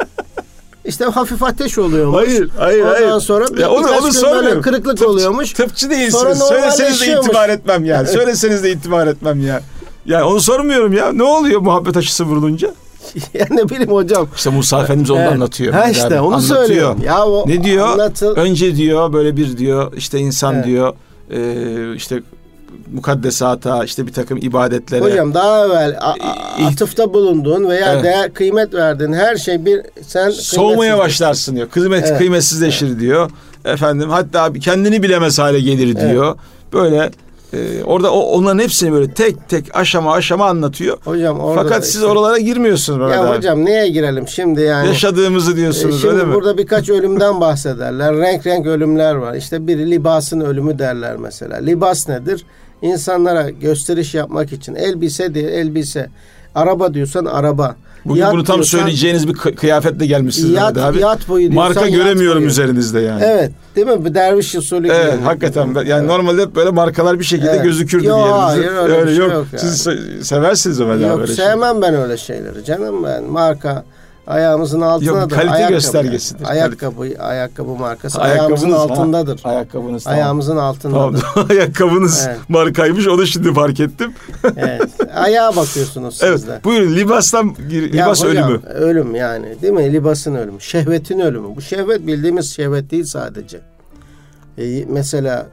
İşte hafif ateş oluyormuş. Hayır, hayır, Ondan hayır. sonra bir, ya onu, onu sormuyorum. Kırıklık Tıp, oluyormuş. Tıpçı değilsiniz. Söyleseniz de itibar etmem yani. Söyleseniz de itibar etmem ya. Yani onu sormuyorum ya. Ne oluyor muhabbet aşısı vurulunca? Ya ne bileyim hocam. İşte Musa Efendimiz onu evet. anlatıyor. Ha işte yani. onu Anlatıyor. söylüyorum. Ya o ne diyor? Anlatıl... Önce diyor böyle bir diyor işte insan evet. diyor e, işte mukaddesata, işte bir takım ibadetlere. Hocam daha evvel a, a, atıfta bulunduğun veya evet. değer, kıymet verdiğin her şey bir sen soğumaya başlarsın diyor. Kıymet evet. kıymetsizleşir evet. diyor. Efendim hatta kendini bilemez hale gelir diyor. Evet. Böyle e, orada o, onların hepsini böyle tek tek aşama aşama anlatıyor. Hocam orada fakat işte, siz oralara girmiyorsunuz Mehmet ya abi. Hocam neye girelim şimdi yani? Yaşadığımızı diyorsunuz e, öyle mi? Şimdi burada birkaç ölümden bahsederler. Renk renk ölümler var. İşte biri libasın ölümü derler mesela. Libas nedir? İnsanlara gösteriş yapmak için elbise diye elbise, araba diyorsan araba. Bugün yat bunu tam diyorsan, söyleyeceğiniz bir kıyafetle gelmişsiniz yat, abi. Yat boyu diyorsan marka göremiyorum boyu. Üzerinizde yani. Evet, değil mi? Bir derviş usulü. Evet, gibi. Hakikaten. Yani evet. Normalde hep böyle markalar bir şekilde evet. gözükürdü yok, bir yerimizde. Hayır, öyle, öyle şey yok. yok yani. Siz seversiniz o böyle. Yok, sevmem şey. ben öyle şeyleri canım ben. Marka ayağımızın altındadır. Yok, kalite ayakkabı göstergesidir. Yani. Ayakkabı, ayakkabı markası ayağımızın altındadır. Ha, ayakkabınız tamam. Ayağımızın altındadır. Tamam. Ayakkabınız evet. markaymış, onu şimdi fark ettim. Evet. Ayağa bakıyorsunuz siz evet. de. Buyurun, libastan libas ya hocam, ölümü. Ölüm yani, değil mi? Libasın ölümü. Şehvetin ölümü. Bu şehvet bildiğimiz şehvet değil sadece. Ee, mesela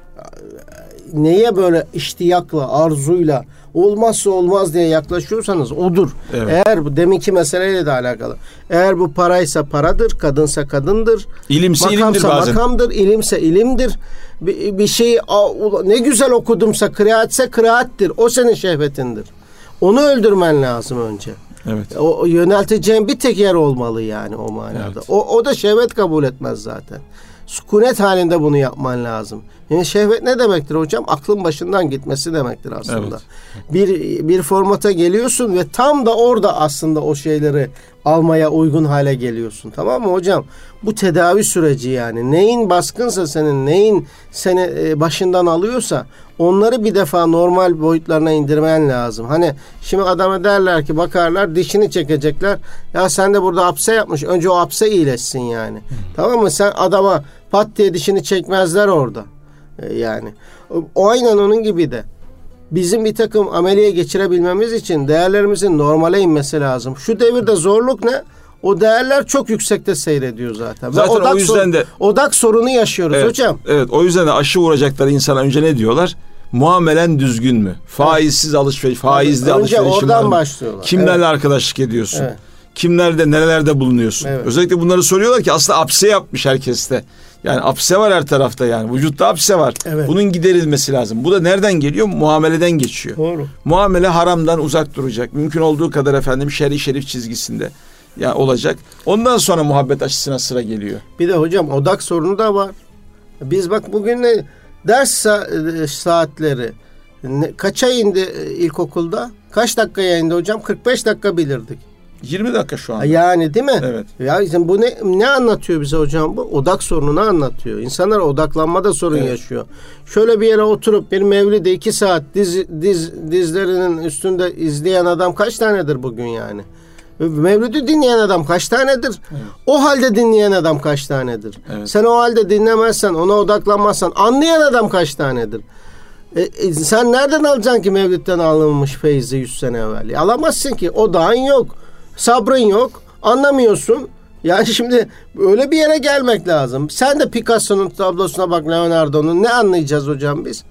neye böyle iştiyakla, arzuyla, olmazsa olmaz diye yaklaşıyorsanız odur. Evet. Eğer bu deminki meseleyle de alakalı. Eğer bu paraysa paradır, kadınsa kadındır. İlimse ilimdir bazen. Makamdır, ilimse ilimdir. Bir, bir şeyi ne güzel okudumsa, kıraatse kıraattir. O senin şehvetindir. Onu öldürmen lazım önce. Evet. O, o yönelteceğin bir tek yer olmalı yani o manada. Evet. O, o da şehvet kabul etmez zaten. Sükunet halinde bunu yapman lazım. Yani şehvet ne demektir hocam? Aklın başından gitmesi demektir aslında. Evet. Bir bir formata geliyorsun ve tam da orada aslında o şeyleri almaya uygun hale geliyorsun. Tamam mı hocam? Bu tedavi süreci yani. Neyin baskınsa senin, neyin seni başından alıyorsa onları bir defa normal boyutlarına indirmen lazım. Hani şimdi adama derler ki, bakarlar dişini çekecekler. Ya sen de burada apse yapmış. Önce o apse iyileşsin yani. Hı. Tamam mı? Sen adama pat diye dişini çekmezler orada. Ee, yani. O, o aynen onun gibi de. Bizim bir takım ameliye geçirebilmemiz için değerlerimizin normale inmesi lazım. Şu devirde zorluk ne? O değerler çok yüksekte seyrediyor zaten. Zaten Ve odak o yüzden de odak sorunu yaşıyoruz evet, hocam. Evet, o yüzden de aşı vuracakları insana önce ne diyorlar? Muamelen düzgün mü? Faizsiz alışveriş, faizli evet, alışveriş. Önce oradan başlıyorlar. Kimlerle evet. arkadaşlık ediyorsun? Evet. Kimlerde, nerelerde bulunuyorsun? Evet. Özellikle bunları soruyorlar ki aslında apse yapmış herkeste. Yani apse var her tarafta yani. Vücutta apse var. Evet. Bunun giderilmesi lazım. Bu da nereden geliyor? Muameleden geçiyor. Doğru. Muamele haramdan uzak duracak. Mümkün olduğu kadar efendim şer'i şerif çizgisinde ya olacak. Ondan sonra muhabbet aşısına sıra geliyor. Bir de hocam odak sorunu da var. Biz bak bugün ne ders sa- saatleri ne, kaça indi ilkokulda? Kaç dakikaya indi hocam? kırk beş dakika bilirdik. yirmi dakika şu an. Yani değil mi? Evet. Ya bu ne ne anlatıyor bize hocam bu? Odak sorununu anlatıyor. İnsanlar odaklanmada sorun evet. yaşıyor. Şöyle bir yere oturup bir mevlidi iki saat diz, diz dizlerinin üstünde izleyen adam kaç tanedir bugün yani? Mevlüdü dinleyen adam kaç tanedir? Evet. O halde dinleyen adam kaç tanedir? Evet. Sen o halde dinlemezsen, ona odaklanmazsan anlayan adam kaç tanedir? E, e, sen nereden alacaksın ki Mevlüt'ten alınmış feyzi yüz sene evvel? Alamazsın ki. Odağın yok. Sabrın yok. Anlamıyorsun. Yani şimdi öyle bir yere gelmek lazım. Sen de Picasso'nun tablosuna bak, Leonardo'nun. Ne anlayacağız hocam biz?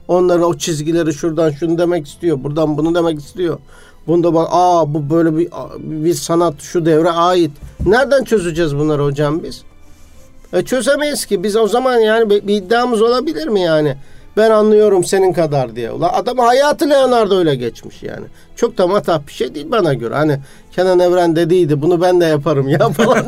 Onların o çizgileri şuradan şunu demek istiyor. Buradan bunu demek istiyor. Bunda bak aa bu böyle bir, bir sanat şu devre ait. Nereden çözeceğiz bunları hocam biz? E çözemeyiz ki. Biz o zaman yani bir, bir iddiamız olabilir mi yani? Ben anlıyorum senin kadar diye. Ulan adam hayatı Leonardo öyle geçmiş yani. Çok da matah bir şey değil bana göre. Hani Kenan Evren dediydi bunu ben de yaparım ya falan.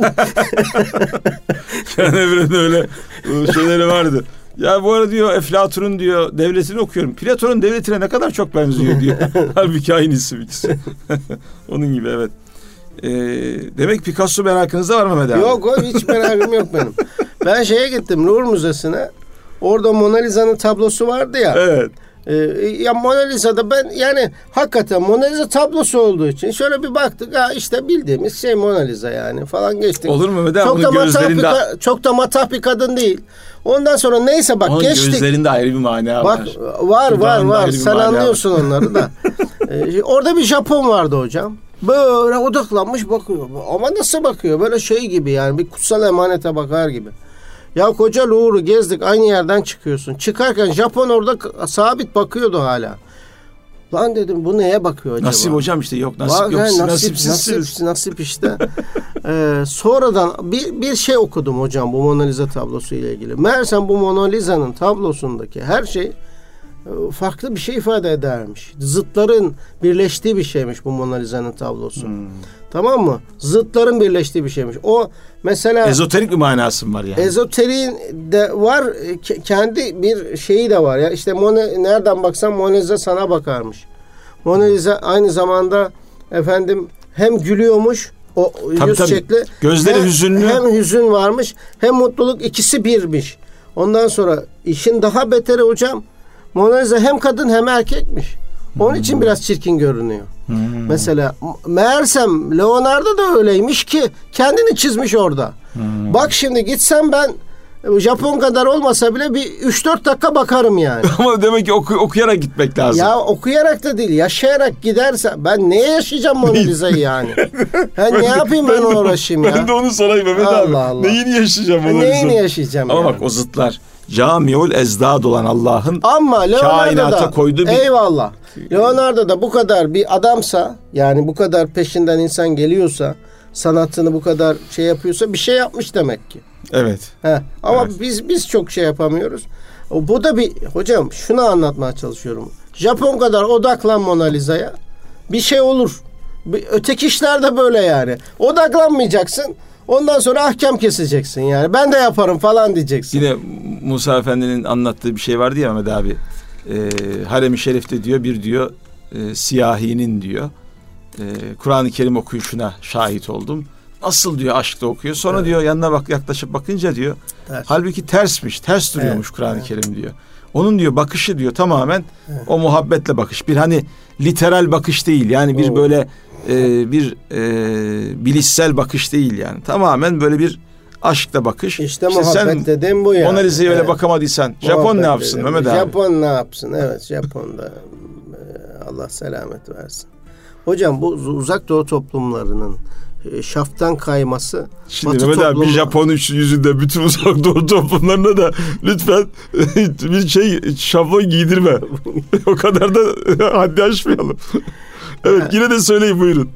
Kenan Evren'in öyle şeyleri vardı. Ya bu arada diyor Eflatun'un diyor devletini okuyorum. Platon'un devletine ne kadar çok benziyor diyor. Halbuki aynı isim ikisi. Onun gibi evet. Ee, demek Picasso merakınızda var Mehmet abi. Yok o hiç merakım yok benim. Ben şeye gittim Louvre Müzesi'ne. Orada Mona Lisa'nın tablosu vardı ya. Evet. Ee, ya Mona Lisa'da ben yani hakikaten Mona Lisa tablosu olduğu için şöyle bir baktık. Ha işte bildiğimiz şey Mona Lisa yani falan geçtik. Olur mu Mehmet abi? Çok da, matah bir, daha... çok da matah bir kadın değil. Ondan sonra neyse bak onun geçtik. Onun gözlerinde ayrı bir mana bak, var. Var var var. Sen anlıyorsun var. onları da. ee, orada bir Japon vardı hocam. Böyle odaklanmış bakıyor. Ama nasıl bakıyor? Böyle şey gibi yani bir kutsal emanete bakar gibi. Ya koca Louvre'u gezdik aynı yerden çıkıyorsun. Çıkarken Japon orada sabit bakıyordu hala. Lan dedim bu neye bakıyor acaba? Nasip hocam işte yok nasip Bak, yok. nasip, Nasipsizsiniz. nasip, nasip işte. ee, sonradan bir, bir şey okudum hocam bu Mona Lisa tablosu ile ilgili. Meğersem bu Mona Lisa'nın tablosundaki her şey farklı bir şey ifade edermiş. Zıtların birleştiği bir şeymiş bu Mona Lisa'nın tablosu. Hmm. Tamam mı? Zıtların birleştiği bir şeymiş. O mesela ezoterik bir manası var yani. Ezoteriğin de var, kendi bir şeyi de var ya. İşte Mona, nereden baksan Mona Lisa sana bakarmış. Mona Lisa aynı zamanda efendim hem gülüyormuş o tabii, yüz tabii. şekli. Gözleri hem, hüzünlü. Hem hüzün varmış, hem mutluluk, ikisi birmiş. Ondan sonra işin daha beteri hocam. Mona Lisa hem kadın hem erkekmiş. Onun hmm. için biraz çirkin görünüyor. Hmm. Mesela meğersem Leonardo da öyleymiş ki kendini çizmiş orada. Hmm. Bak şimdi gitsem ben Japon kadar olmasa bile bir üç dört dakika bakarım yani. Ama demek ki oku, okuyarak gitmek lazım. Ya okuyarak da değil, yaşayarak giderse ben neye yaşayacağım Mona Lisa'yı yani? Ha, ne yapayım ben, ben uğraşayım ya? Ben de onu sorayım Mehmet Allah abi. Allah. Neyini yaşayacağım Mona Lisa'yı? Neyini yaşayacağım Ama yani? bak o zıtlar. Camiul ezdad olan Allah'ın ama kainata koyduğu bir... Eyvallah. Leonardo da bu kadar bir adamsa, yani bu kadar peşinden insan geliyorsa, sanatını bu kadar şey yapıyorsa bir şey yapmış demek ki. Evet. He. Ama evet. biz biz çok şey yapamıyoruz. Bu da bir hocam şunu anlatmaya çalışıyorum. Japon kadar odaklan Mona Lisa'ya. Bir şey olur. Öteki işler de böyle yani. Odaklanmayacaksın. Ondan sonra ahkam keseceksin yani. Ben de yaparım falan diyeceksin. Yine Musa Efendi'nin anlattığı bir şey vardı ya Mehmet abi. Ee, Harem-i Şerif'te diyor bir diyor e, siyahinin diyor e, Kur'an-ı Kerim okuyuşuna şahit oldum. Nasıl diyor aşkla okuyor. Sonra evet. diyor yanına bak yaklaşıp bakınca diyor ters. Halbuki tersmiş. Ters duruyormuş evet. Kur'an-ı evet. Kerim diyor. Onun diyor bakışı diyor tamamen evet. o muhabbetle bakış. Bir hani literal bakış değil. Yani bir Oo. böyle e, bir e, bilişsel bakış değil yani. Tamamen böyle bir aşkla bakış. İşte, işte muhabbet dediğim bu ya. Mona Lisa'yı öyle evet. bakamadıysan Japon muhabbet ne yapsın Mehmet abi? Japon ne yapsın? Evet Japon da Allah selamet versin. Hocam bu uzak doğu toplumlarının şaftan kayması. Şimdi Mehmet abi bir Japon yüzünde bütün uzak doğu toplumlarına da lütfen bir şey şablon giydirme. O kadar da haddi aşmayalım. Evet ha. Yine de söyleyin buyurun.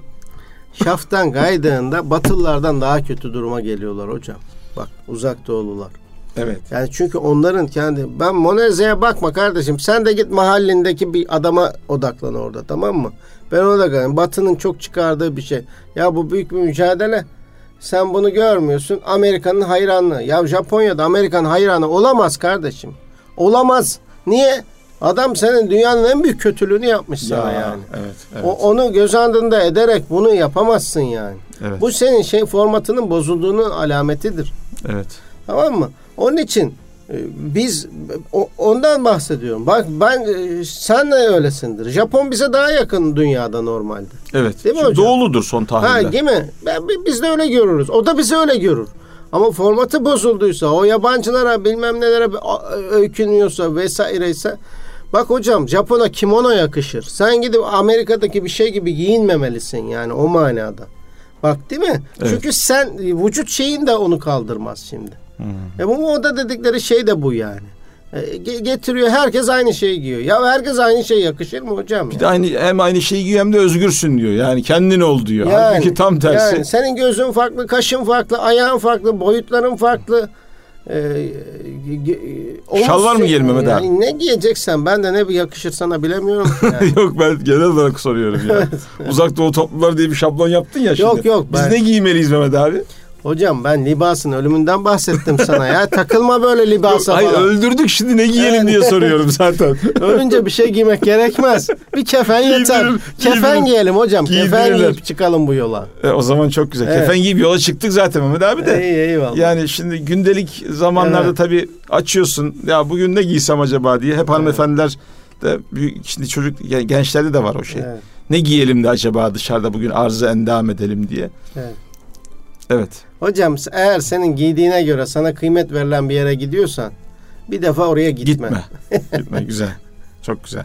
Şaftan kaydığında Batılılardan daha kötü duruma geliyorlar hocam. Bak uzak doğulular. Evet. Yani çünkü onların kendi ben Mona Lisa'ya bakma kardeşim. Sen de git mahallindeki bir adama odaklan orada, tamam mı? Ben ona da kalayım. Batı'nın çok çıkardığı bir şey. Ya bu büyük bir mücadele. Sen bunu görmüyorsun. Amerika'nın hayranlığı. Ya Japonya'da Amerikan hayranı olamaz kardeşim. Olamaz. Niye? Adam senin dünyanın en büyük kötülüğünü yapmış ya, sana yani. Evet, evet. O, onu göz ardında ederek bunu yapamazsın yani. Evet. Bu senin şey formatının bozulduğunun alametidir. Evet. Tamam mı? Onun için biz ondan bahsediyorum. Bak ben sen de öylesindir. Japon bize daha yakın dünyada normalde. Evet. Değil mi hocam? Doğuludur son tahlilde. Ha, değil mi? Ben, biz de öyle görürüz. O da bizi öyle görür. Ama formatı bozulduysa, o yabancılara bilmem nelere öykünüyorsa vesaireyse, bak hocam Japon'a kimono yakışır. Sen gidip Amerika'daki bir şey gibi giyinmemelisin yani o manada. Bak değil mi? Evet. Çünkü sen vücut şeyin de onu kaldırmaz şimdi. Hmm. E bu moda dedikleri şey de bu yani. E, getiriyor, herkes aynı şeyi giyiyor. Ya herkes aynı şey yakışır mı hocam? Bir ya? de aynı, hem aynı şeyi giyiyor hem de özgürsün diyor. Yani kendin ol diyor. Yani, halbuki tam tersi. Yani senin gözün farklı, kaşın farklı, ayağın farklı, boyutların farklı. Ee, Şal var mı giyelim Mehmet yani abi? Ne giyeceksen, ben de ne bir yakışır sana bilemiyorum yani. Yok, ben genel olarak soruyorum ya. Uzak Doğu toplumları diye bir şablon yaptın ya şimdi. Yok yok. Biz ben... ne giymeliyiz Mehmet abi? Hocam ben libasın ölümünden bahsettim sana ya. Takılma böyle libasa Yok, falan. hayır, öldürdük şimdi ne giyelim Evet. diye soruyorum zaten. Ölünce bir şey giymek gerekmez. Bir kefen yeter. Giydirin, Kefen giydirin. giyelim hocam. Kefen Giydirirler. giyip çıkalım bu yola. E, o zaman çok güzel. Evet. Kefen giyip yola çıktık zaten Mehmet abi de. İyi, eyvallah. Yani şimdi gündelik zamanlarda Evet. tabii açıyorsun. Ya bugün ne giysem acaba diye. Hep hanımefendiler de büyük, şimdi çocuk gençlerde de var o şey. Evet. Ne giyelim de acaba dışarıda bugün arzı endam edelim diye. Evet. Evet. Hocam eğer senin giydiğine göre sana kıymet verilen bir yere gidiyorsan bir defa oraya gitme. Gitme. Gitme, güzel. Çok güzel.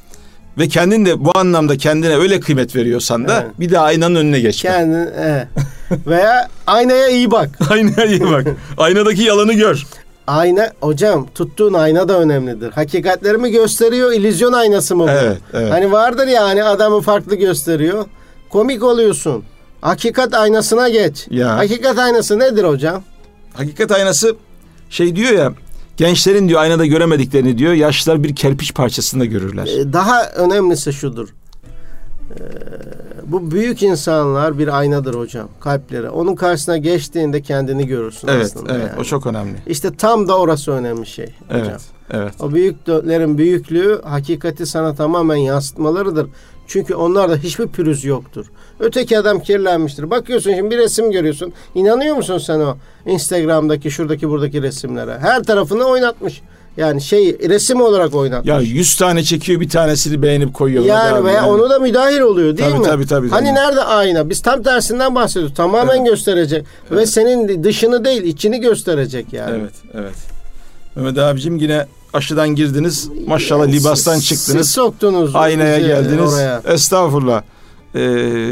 Ve kendin de bu anlamda kendine öyle kıymet veriyorsan da Evet. bir de aynanın önüne geçme. Kendin, evet. Veya aynaya iyi bak. Aynaya iyi bak. Aynadaki yalanı gör. Ayna hocam, tuttuğun ayna da önemlidir. Hakikatleri mi gösteriyor, illüzyon aynası mı bu? Evet, evet. Hani vardır ya, hani adamı farklı gösteriyor. Komik oluyorsun. Hakikat aynasına geç. Ya. Hakikat aynası nedir hocam? Hakikat aynası şey diyor ya, gençlerin diyor aynada göremediklerini diyor, yaşlılar bir kerpiç parçasında görürler. Ee, daha önemlisi şudur. Ee, bu büyük insanlar bir aynadır hocam, kalpleri. Onun karşısına geçtiğinde kendini görürsün Evet, aslında. evet. Yani. O çok önemli. İşte tam da orası önemli şey hocam. Evet, evet. O büyüklerin büyüklüğü hakikati sana tamamen yansıtmalarıdır. Çünkü onlarda hiçbir pürüz yoktur. Öteki adam kirlenmiştir. Bakıyorsun şimdi bir resim görüyorsun. İnanıyor musun sen o Instagram'daki, şuradaki, buradaki resimlere? Her tarafını oynatmış. Yani şey, resim olarak oynatmış. Ya yüz tane çekiyor, bir tanesini beğenip koyuyorlar. Yani abi, veya yani. onu da müdahil oluyor değil Tabii, mi? tabii, tabii, Hani tabii. nerede ayna? Biz tam tersinden bahsediyoruz. Tamamen Evet. gösterecek. Ve senin dışını değil, içini gösterecek yani. Evet, evet. Mehmet abicim yine aşıdan girdiniz. Maşallah Yani libastan siz- çıktınız. Siz soktunuz. Aynaya bizi geldiniz. oraya. Estağfurullah. Ee,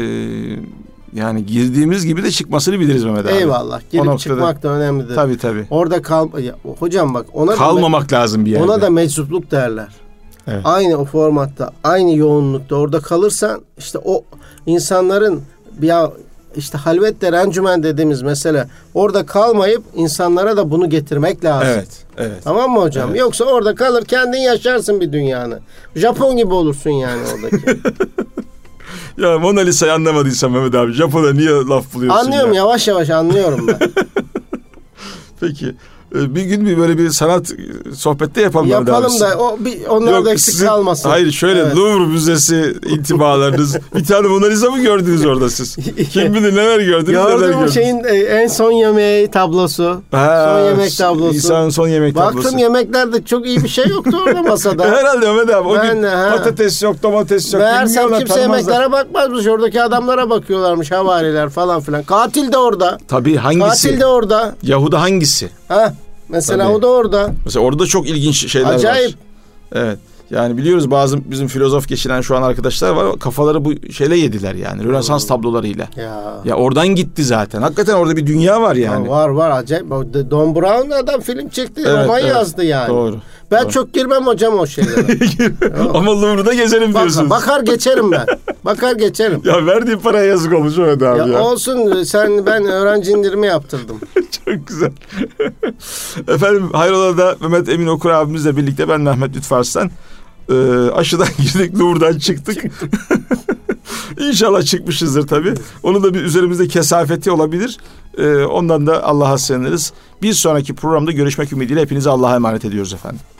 yani girdiğimiz gibi de çıkmasını biliriz Mehmet abi. Eyvallah. O Girip noktada- çıkmak da önemlidir. Tabii tabii. Orada kal ya, hocam bak ona Kalmamak da, lazım bir yerde. ona da meczupluk derler. Evet. Aynı o formatta, aynı yoğunlukta orada kalırsan işte o insanların ya işte halvette rencümen dediğimiz mesele, orada kalmayıp insanlara da bunu getirmek lazım. Evet, evet. Tamam mı hocam? Evet. Yoksa orada kalır kendin yaşarsın bir dünyanı. Japon gibi olursun yani oradaki. Ya Mona Lisa'yı anlamadıysam Mehmet abi, Japon'a niye laf buluyorsun Anlıyorum, ya? yavaş yavaş anlıyorum ben. Peki. Ee, Bir gün bir böyle bir sanat sohbette yapalım. Mehmet Yapalım abi. da o bir, onlar Yok, da eksik sizin- kalmasın. Hayır şöyle Evet. Louvre Müzesi intibalarınız. Bir tane Mona Lisa mı gördünüz orada siz? Kim bilir neler gördünüz, neler Gördüm o gördünüz. şeyin e, en son yemeği tablosu. Ha, son yemek tablosu. İsa'nın son yemek Baktım tablosu. yemeklerde çok iyi bir şey yoktu orada masada. Herhalde Mehmet abi. O Ben gün de, ha. patates yok, domates yok. Meğersem bilmiyorlar, kimse tanımazlar. yemeklere bakmazmış. Oradaki adamlara bakıyorlarmış, havariler falan filan. Katil de orada. Tabii hangisi? Katil de orada. Yahuda hangisi? Ha, mesela Tabii. o da orada. Mesela orada çok ilginç şeyler Acayip. var. Evet. Yani biliyoruz bazı bizim filozof geçiren şu an arkadaşlar var. Kafaları bu şeyle yediler yani. Rönesans tablolarıyla. Ya. Ya oradan gitti zaten. Hakikaten orada bir dünya var yani. Var var acayip. O de- Don Brown adam film çekti. Evet, roman evet. yazdı yani. Doğru. Ben Doğru. çok girmem hocam o şeylere. Ama Louvre'da gezelim Bak, diyorsunuz. bakar geçerim ben. Bakar geçerim. Ya verdiğin paraya yazık olmuş Mehmet abi Ya, ya. olsun, sen ben öğrenci indirimi yaptırdım. Çok güzel. Efendim hayrola da Mehmet Emin Okur abimizle birlikte ben Mehmet Lütfü Arslan. Ee, aşıdan girdik, Louvre'dan çıktık. İnşallah çıkmışızdır tabii. Onun da bir üzerimizde kesafeti olabilir. Ee, ondan da Allah'a sığınırız. Bir sonraki programda görüşmek ümidiyle hepinizi Allah'a emanet ediyoruz efendim.